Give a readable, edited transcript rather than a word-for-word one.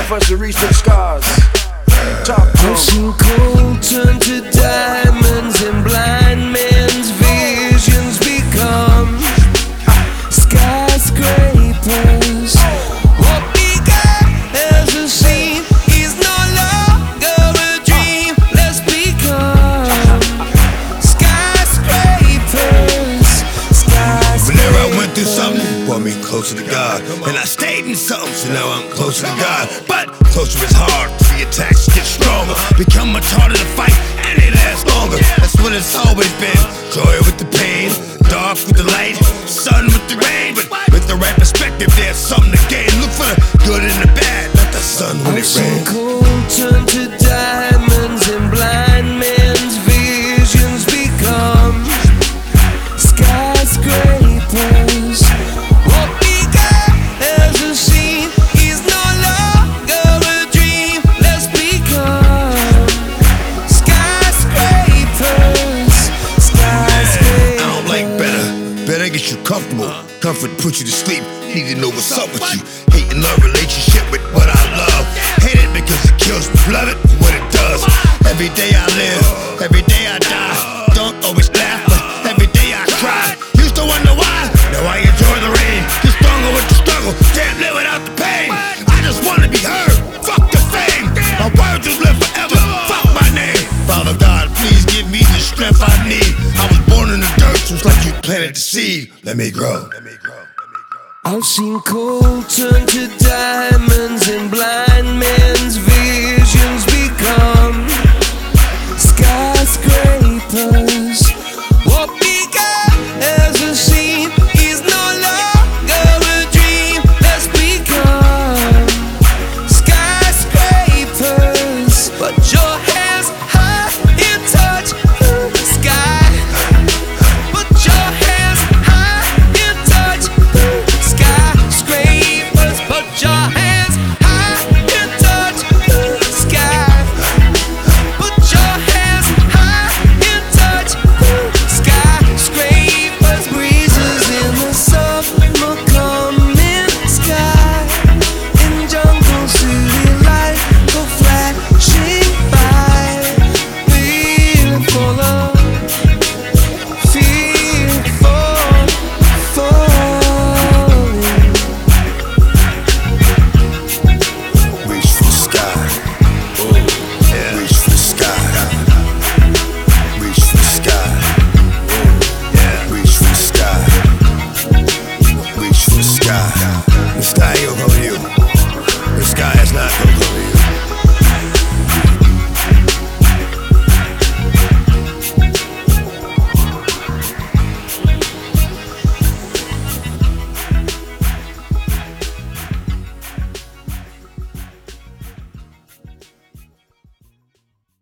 for us to reach them scars. Talk to 'em. I've seen coal turn to diamonds and blind men's visions become skyscrapers. What began as a scene is no longer a dream. Let's become skyscrapers. Whenever I went through something, brought me closer to God. And I stayed in something, so now I'm closer to God. But closer is hard, the attacks get stronger. Become much harder to fight, and they last longer. That's what it's always been. Joy with the pain, dark with the light, sun with the rain. But with the right perspective, there's something to gain. Look for the good and the bad, not the sun when it I've seen rains. coal turn to diamonds and blind men's visions become skyscrapers. What began as a scene is no longer a dream. Let's become skyscrapers. Skyscrapers. I don't like better. Better gets you comfortable. Comfort puts you to sleep. Need to know what's up with you. Hate and love relationship with what I love. Hate it because it kills me. Love it for what it does. Every day I live, every day I die. Don't always laugh, but every day I cry. Used to wonder why. Now I enjoy the rain. Get stronger with the struggle. Can't live without the pain. I just wanna be heard. Fuck the fame. My words will live forever. Fuck my name. Father God, please give me the strength I need. I was born in the dirt, so it's like you planted the seed. Let me grow. I've seen coal turn to diamonds and blind men's visions become skyscrapers.